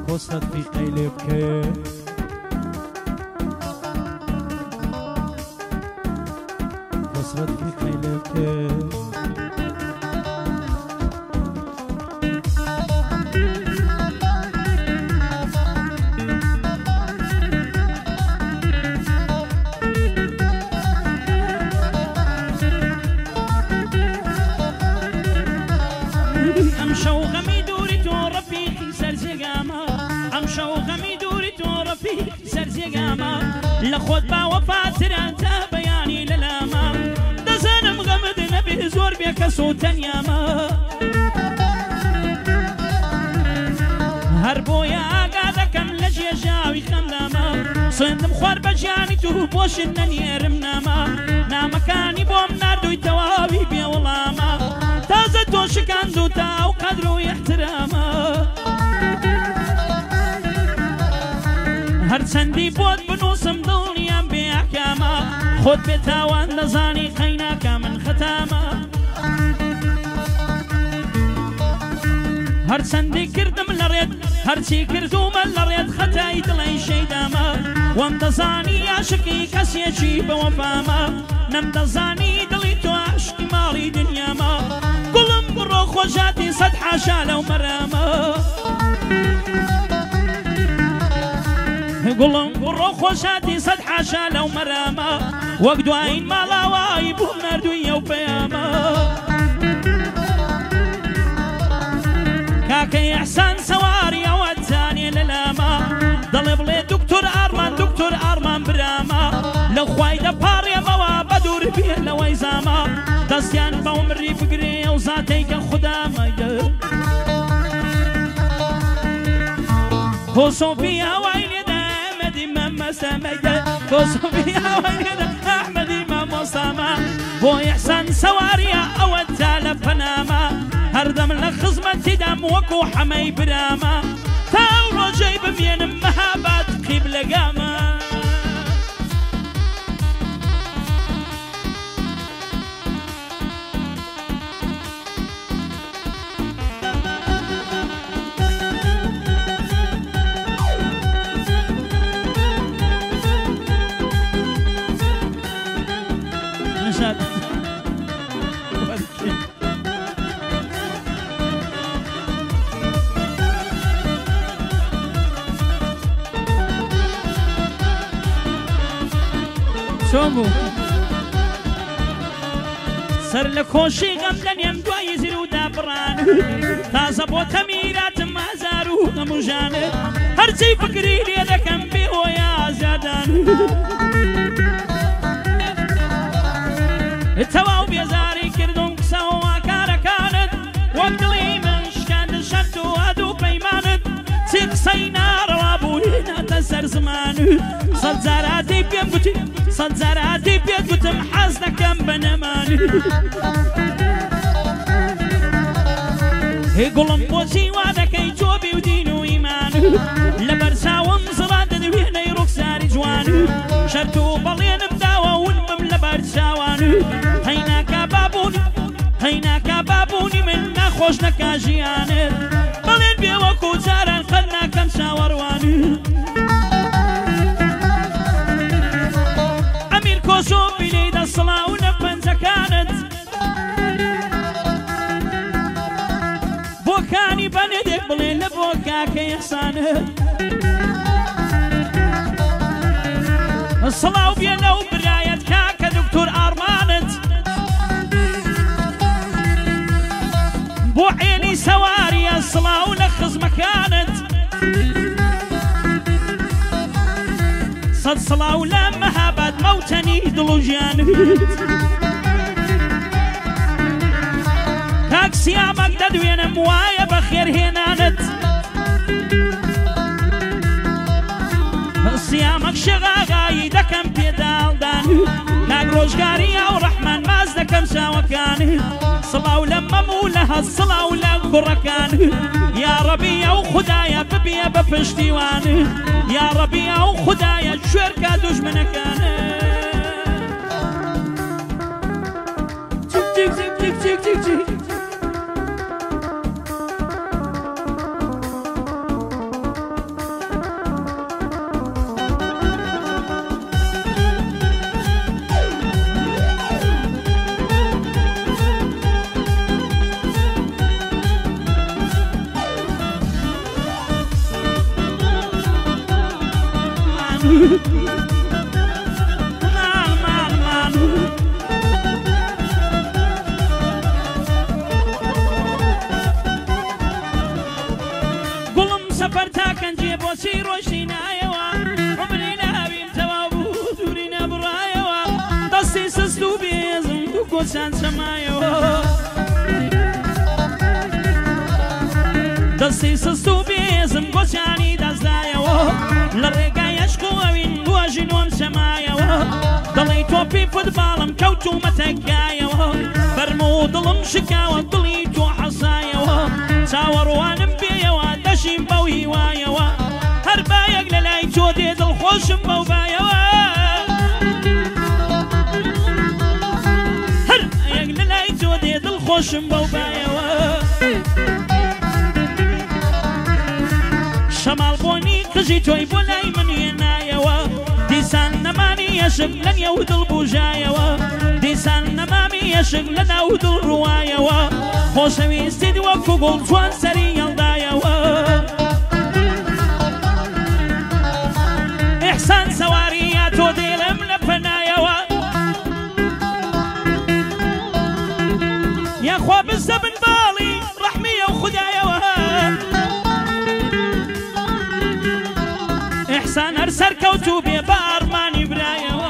خۆست فیقەی لێ بکە خۆست فیقەی لێ بکە لخود باوەفاتران تا بەیانی لەلامە دەزانم غەمت نەبێ زۆر بێ کەس و تەنیامە هەر بۆیە ئاگا دەکەم لە ژێژاوی خەملامە سوێندم خوار بە ژیانی تو بۆشت نەنێرم نامە نامەکانی بۆم نردووی تەواوی بێوەڵامە تازە تۆ شکاند و تا ئەو قەدر و احترامە هەرچەندی بۆت بنووسم دڵنیام بێ ئەحکامە خۆت بێ تاوان دەزانی خەیناکە من خەتامە هەرچەندی کردم لە ڕێت هەرچی کردومە لە ڕێت خەتای دڵی شەیدامە وەم دەزانی عاشقی کەسێکی بەوەفامە نەم دەزانی دڵی تۆ عاشقی ماڵی دنیامە گوڵم بڕۆ خۆشاتی سەد حاشا لەو مەرامە گوڵم بڕۆ خۆشاتی سەد حاشا لەو مەرامە وەک دوایین ماڵاوایی بووم نردووی ئەو پەیامە کاکەی ئەحسان سەواری ئەوەت زانێ لەلامە دەڵێ بڵێ دوکتۆر ئارمان برامە لە خوای دەپاڕێمەوە بە دوور بێ لەوەی زامە دەستیان بەو مری بگرێ ئەو زاتەی کە خودامەگە کۆسۆفی هەوای لێدە ئەحمەدی مەمەسەمەگە کۆسۆفی هەوای لێدە ئەحمەدی مەمۆسامە بۆ ئیحسان سەواریە ئەوەت تا لە پەنامە هەردەم لە خزمەتیدام وەکو حەمەی برامە تا ئەو ڕۆژەی بمێنم مەهاباد قیبلەگامە سەر لە کۆشی غەم لەنێم دوای زیر و دابڕان تازە بۆ تەمیراتم ئازار و غەموژانت هەرچی فکری لێ دەکەم بێ ئۆی ئازادان تەواو بێزاری کردم قسەوە کارەکانت وەک دڵی من شکاندن شەرت و ئەد و پەیمانت چی قسەی ناڕەوا بووی ناتە سەر زمانت سەد جاراتی پێم گوتی سەد جاراتی پێت گوتم حەز دەکەم بە نەمانت هی گوڵم بۆچی وا دەکەی جۆبی و دین و ئیمان لەبەر چاوم زڵا دەدوێنەی ڕوخساری جوان شەرت و بەڵێنم داوە ونمم لەبەر چاوان هەیناکە بابوونی من ناخۆش نەکا ژیانت بەڵێن بێ وەکو جاران قەت ناکەم چاوەڕوانت ئەمیر کۆسۆ بینەی دەسڵاونە پەنجەکانت بۆکانی بەنێدێک بڵێن لە بۆ کاکەی ئەحسانت سڵاو بێنە و برایەت کاکە دکتۆر ئارمانت بۆ عێنی سەواریە سڵاو لە خزمەکانت سەد سڵاو لە مەهاباد مەوتەنی دڵ و ژیانت کاک سیامەک دەدوێنم وایە بە خێرهێنانت سیامەک شێغاغایی دەکەم پێداڵدان کاک ڕۆژگاری ئەو ڕەحمان ماز دەکەم چاوەکانت سڵاو لە مەموو لە هەز سڵاو لە کوڕەکانت یا ڕەبی ئەو خودایە ببێ بە پشتیوانت یا ڕەبی ئەو خودایە شوێرکە دوژمنەکانت گوڵم سەفەر تاکەنجێ بۆچی ڕۆژی نایەوە عمری نابین تەواو بوو دووری نەبڕایەوە دەستی سست و بێزم و گۆچان چەمایەوە دەستی سست و بێزم گۆچانی دەستدایەوە لە ڕێگای عەشق و ئەوین دواژی نۆم چەمایەوە دڵی تۆپی فوتباڵم کەوتومە تەکایەوە فەرموو دڵم شکاوە دڵی تۆ حەسایەوە چاوەڕوانم بێیەوە دەشیم بەو هیوایەوە هەر بایەک لە لای تۆ دێ دڵخۆشم بەو بایەوە هەر بایەک لە لای تۆ دێ دڵخۆشم بەو بایەوە شەماڵ بۆنی قژی تۆی بۆ لای من هێنایەوە دیسان نەمانی عەشق لە نێو دڵ بوژایەوە دیسان نەمامی عەشق لە ناو دڵ ڕوایەوە خۆشەویستیت وەکو گوڵ چوان سەری هێڵدایەوە ئیحسان سەواریە تۆ دێڵم لە پەنایەوە یاخوا بزە بن باڵی ڕەحمیە و خودایەوە ئیحسان هەر سەرکەوتوو بێ بە ئارمانی برایەوە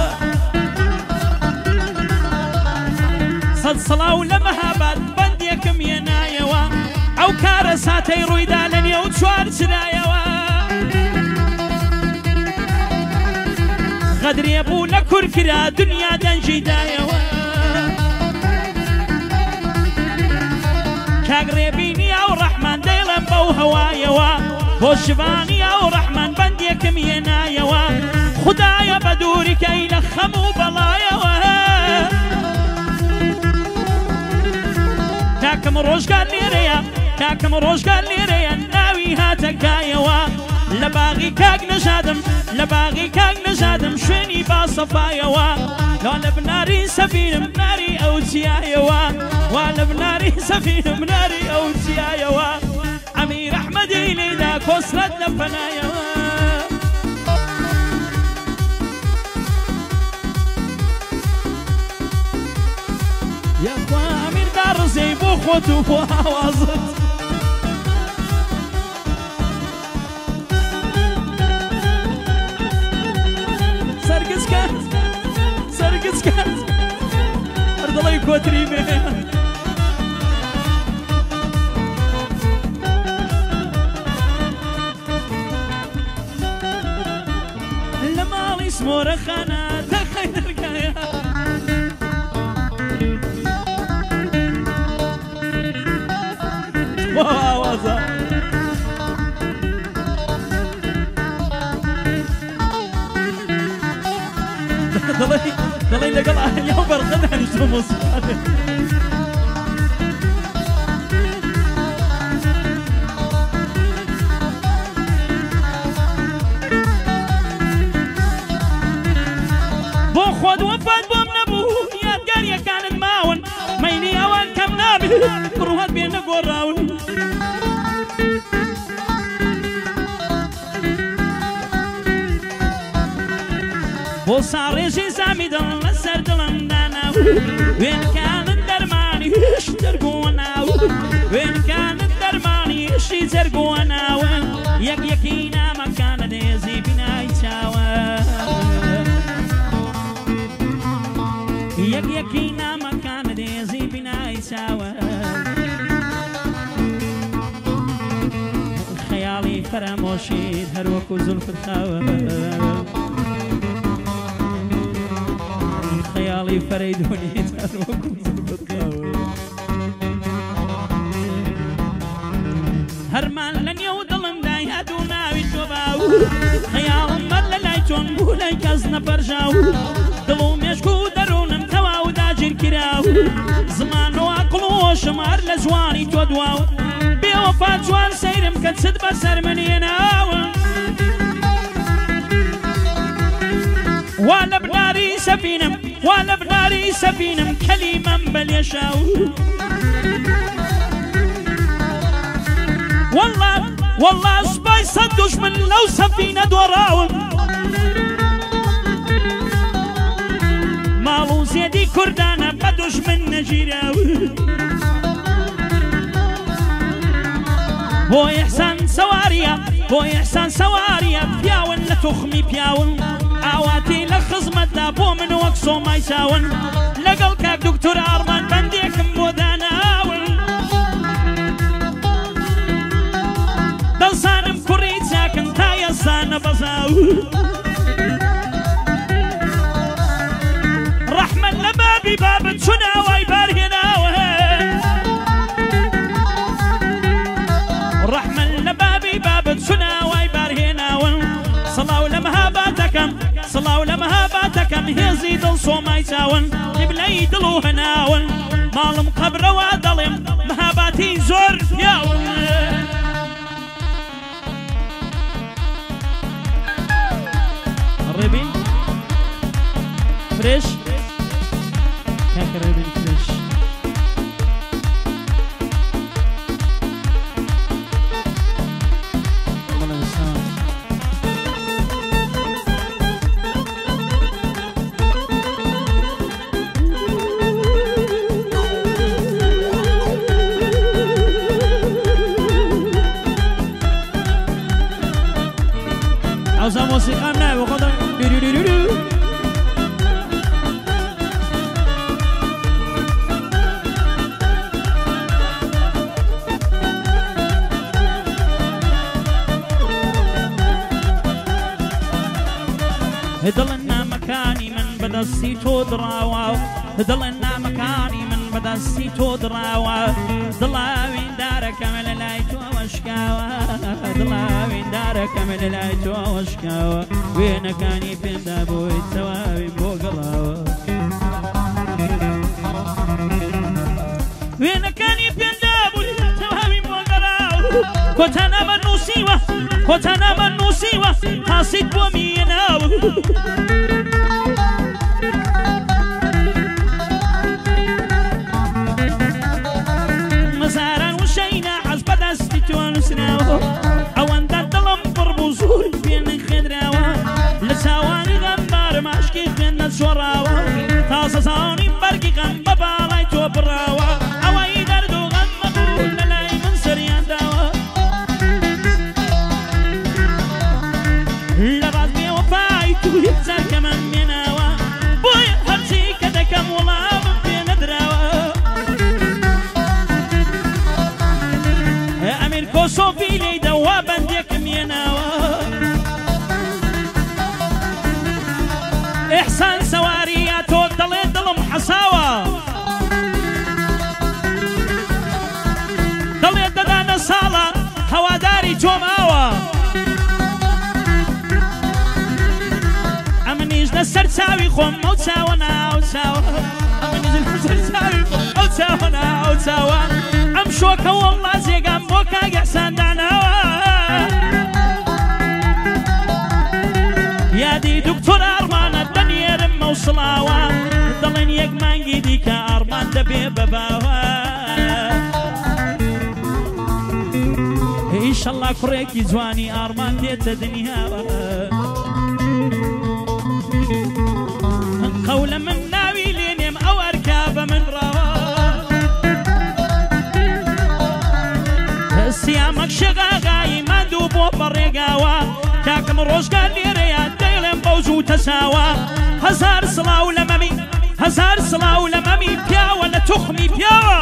سەد سڵاو لە مەهاباد بەندێکم هێنایەوە ئەو کارە ساتەی ڕوویدا لە نێو چوار چرایەوە غەدرێ بوو لە کورکرا دنیا دەنجیدایەوە کاگڕێبینی ئەو ڕەحمان دەیڵم بەو هەوایەوە بۆ شوانی ئەو ڕەحمان بەندێکم هێنایەوە خودایە بە دووریکەی لە خەم و بەڵایەوە کاکەم ڕۆژگار لێرەیە کاکەم ڕۆژگار لێرەیە ناوی هاتەکایەوە لە باغی کاک نەژادم لە باغی کاک نەژادم شوێنی باسەفایەوە وا لە بناری سەفینم ناری ئەو چیایەوە وا لە بناری سەفینم ناری ئەو چیایەوە ئەمیر ئەحمەدی لێدا کۆسرەت لە پەنایەوە یاخوا ئەمیر داڕزەی بۆ خۆت و بۆ ئاوازت سەرگچکات سەرگچکات هەر دڵی کۆتری بێ لە ماڵی سمۆرە خانە دەخەی دەرگایە بۆ ئاوازە دەڵێ لەگەڵ ئاهەنیا و بەرقە دانیشتۆ مۆسیقاتێ بۆ خۆت وەفات بۆم نەبوو یادگاریەکانت ماون مەینی ئەوان کەم نابێت بڕوهات بێ نەگۆڕاون بۆ ساڕێژی زامی دڵ لەسەر دڵم داناو وێنکانت دەرمانیش دەرگووە ناو وێنکانت دەرمانیشی جەرگووە ناوە یەک یەکی نامەکانە دێزی بینای چاوە یەک یەکی نامەکانە دێزی بینای چاوە خەیاڵی فەرامۆشیت هەروەکو زولفت خاوە خەیاڵی فەرەیدۆنیت هەروەکو زولفت خاوە هەرمان لە نێو دڵمدا هاتوو ناوی تۆ باو خەیاڵم بەر لە لای تۆن بوو لای کەس نەپەرژاو دڵ و مێشک و دەروونم تەواو داگیر کراو زمان و عەقڵ و هۆشم هەر لە جوانی تۆ دواو بێوەفا جوان سەیرم کە چت بەسەر من هێناوە وا لە بناری سەفینم وا لە بناری سەفینم کەلیمەم بەلێشاو والله سبای سەد دوژمن لەو سەفینە دۆڕاوم زێدی کوردانە بە دوژمن نەگیرە بۆ ئیحسان سەواریە بۆ ئیحسان سەواریە پیاون لە توخمی پیاون ئاواتی لە خزمەتدا بۆ من وەک سۆمای چاون لەگەڵ کاک دکتۆر ئارمان بەندێکم بۆ داناون دڵسانم کوڕی چاکن تا ئێسانە بەزاو ڕەحمەت لە بابی بابت چوناوای بارهێناوە ڕەحمەت لە بابی بابت چوناوای بارهێناون سڵاو لە مەهاباتەکەم سڵاو لە مەهاباتەکەم هێزی دڵ سۆمای چاون قیبلەی دڵ و هەناون ماڵم قەبرەوە دەڵێم مەهاباتی زۆر پیاون ڕێبین فرێش کاکە ڕێبین فرێش عاوزە مۆسیقام ناوێ خۆدا دڵن نامەکانی من بەدەستی تۆ دڕاوە دڵن نامەکانی من بەدەستی تۆ دڕاوە دڵاویندارەکەمە لە لای تۆ وەشکاوە دڵاویندارەکەمە لە لای تۆ وەشکاوە وێنەکانی پێمدا بۆی تەواویم بۆ گەڵاوە وێنەکانی پێمدا بووی تەواویم بۆ گەڵاوە کۆتانەمە نووسیوە کۆتانەمە نووسیوە هاسیت بۆ میێناوە مەزاران وشەینە حەز بەدەستی تۆ نووسراوە ئەوەندە دڵم پڕ بوو زۆر پێنە خوێنراوە لە چاوانی غەمبارم عاشقی خوێندە چۆڕاوە تازە زاونیم بەرگی غەم بە باڵای تۆ بڕاوە ئەوەی دەرد و غەم مەبوو لە لای من سەریان داوە لە ڕازمی وەفای تو هیچ جارکەمە مێناوە بۆیە هەرچی کە دەکەم وەڵامم پێ نەدراوە ئەمیر کۆسۆفی لێی دەوا بەندێکم هێناوە ئیحسان سەواریە تۆ دەڵێ دڵم حەساوە دەڵێ دەدانە ساڵە هەواداری تۆماوە ئەمنیش لەسەر چاوی خۆم ئەو چاوە ناو چاوە ئەمنیش لەسەر چاوی خۆم ئەو چاوە ناو چاوە ئەم شۆکە وەڵڵا جێگام بۆ کاک ئیحسان داناوە یادی دکتۆر ئارمانە دەنێرم مەوسڵاوە دەڵێن یەک مانگی دیکە ئارمان دەبێ بەباوە ئیشەڵڵا کوڕێکی جوانی ئارمان دێتە دنیاوە قەولە من ناوی لێنێم ئەو ئەرکا بە من ڕاوە سیامەک شێغاغایی ماندوو بۆ بەڕێگاوە کاکەم ڕۆژگار لێرەیە دەیڵێم بەوجوو تەساوە هەزار سڵاو لە مەمی هەزار سڵاو لە مەمی پیاوە لە توخمی پیاوە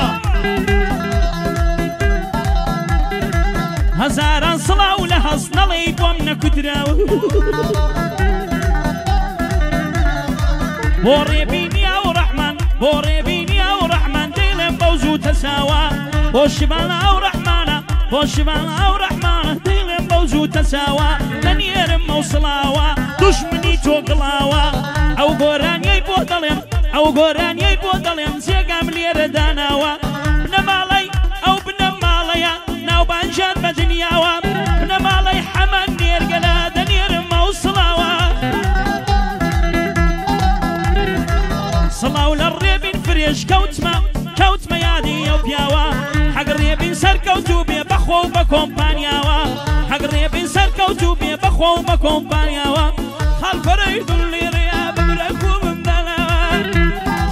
هەزاران سڵاو لە هەز نەڵێی بۆم نەکوتراوە بۆ ڕێبینیا و ڕەحمان بۆ ڕێبینیا و ڕەحمان دەیڵێم بەوجوو تەساوە بۆ شیبان ئەو ڕەحمانە بۆ شیبان ئەو ڕەحمانە دەیڵێم بەوجوو تەساوە لە نێرم مەوسڵاوە دوژمنی تۆ گڵاوە ئەو گۆرانیەی بۆ دەڵێم ئەو گۆرانیەی بۆ دەڵێم جێگام لێرە داناوە بنە ماڵەی ئەو بنە ماڵەیە ناوبانجان بە دنیاوە بنە ماڵەی حەمان نێرگەلا دەنێرم مەوسڵاوە سڵاو لە ڕێبین فرێش کەوتمە یادی ئەو پیاوە حەگە ڕێبین سەرکەوتوو بێ بەخۆ و بە کۆمپانیاوە حەگە ڕێبین سەرکەوتوو بێ بەخۆ و بە کۆمپانیاوە خەڵفەرەی دڵ لێرەیە بگرە کوو بمدەنەوە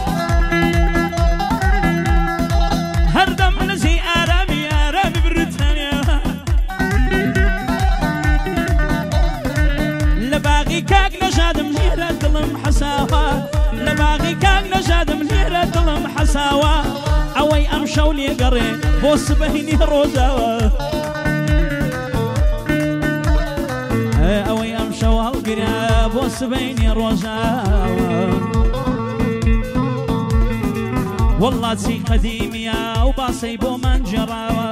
شارم ليرة دڵم حەساوە ئەوەی ئەم شەو لێگەڕێ بۆ سبەینی ڕۆژاوە ئەوەی ئەم شەو هەڵگرە بۆ سبەینی ڕۆژاوە والله چی قەدیمیە و باسەی بۆمان جێڕاوە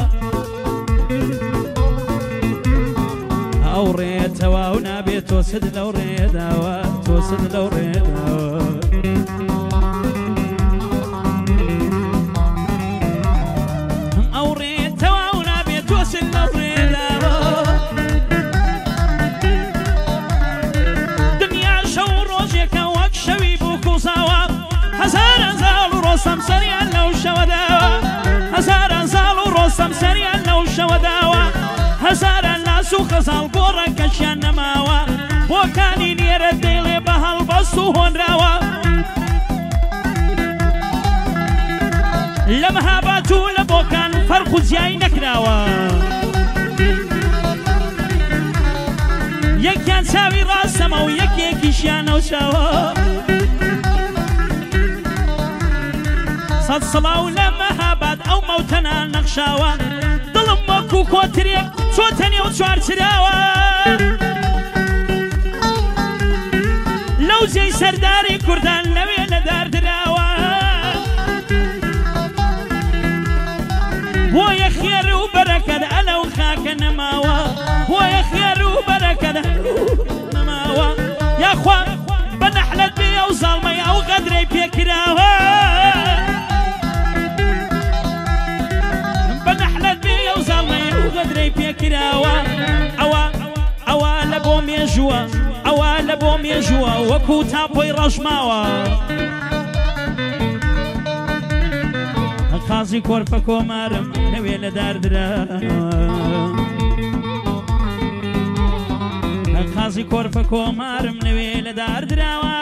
ئەو ڕێتەوە و نابێت تۆسد لەو ڕێداوە تۆسد لەو ڕێداوە ئەو ڕێتەوە و نابێت تۆسد لەو ڕێداوە دنیا شەو ڕۆژێکە وەک شەوی بوو کوساوە هەزاران زاڵ و ڕۆستەم سەریان لەو شەوەداوە هەزاران زاڵ و ڕۆستەم سەریان لەو شەوەداوە هەزاران لاس و خەزاڵ گۆڕەکەشیان نەماوە بۆکانی نێرە دەیڵێ بە هەڵبەست و هۆنراوە لە مەهابات و لە بۆکان فەرق و جیای نەکراوە یەکیان چاوی ڕاستەمە و یەکێکیشیان نەوشاوە سەد سڵاو لە مەهابات ئەو مەوتەنان نەخشاوە دڵم وەکو کۆترێک چۆتە نێو چوارچراوە لەو جێی سەرداری کوردان لەوێ لەداردراوە بۆیە خێر و بەرەکەت ئەلەو خاکە نەماوە بۆیە خێر و بەرەکەت نەماوە یاخوا بە نەحلەت بێ ئەو زاڵمەی ئەو غەدرەی پێکراوە غەدرەی پێکراوە ئەوە لە بۆ مێژووە ئەوە لە بۆ مێژووە وەکو تاپۆی ڕەژماوە قازی کۆرپە کۆمارم نەوێ لە داردراوە قازی کۆرپە کۆمارم نەوێ لە داردراوە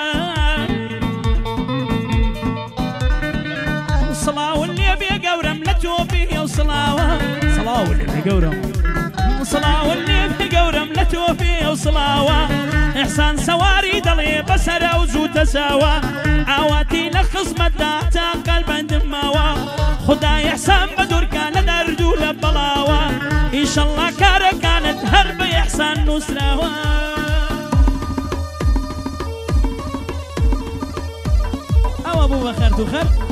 سڵاون لێ بێ گەورم لە تۆپی و سڵاوە سڵاون لێ گەورم سڵاون لێ بێ گەورم لە تۆپی و سڵاوە ئیحسان سەواری دەڵێ بەسەرە و زووتە ساوە ئاواتی لە خزمەتدا تا قەلبەندم ماوە خودای ئیحسان بە دوورکە لە دەرد و لە بەڵاوە ئیشەڵڵا کارەکانت هەر بە ئیحسان نووسراوە ئەوە بوو بە خەرد و خەر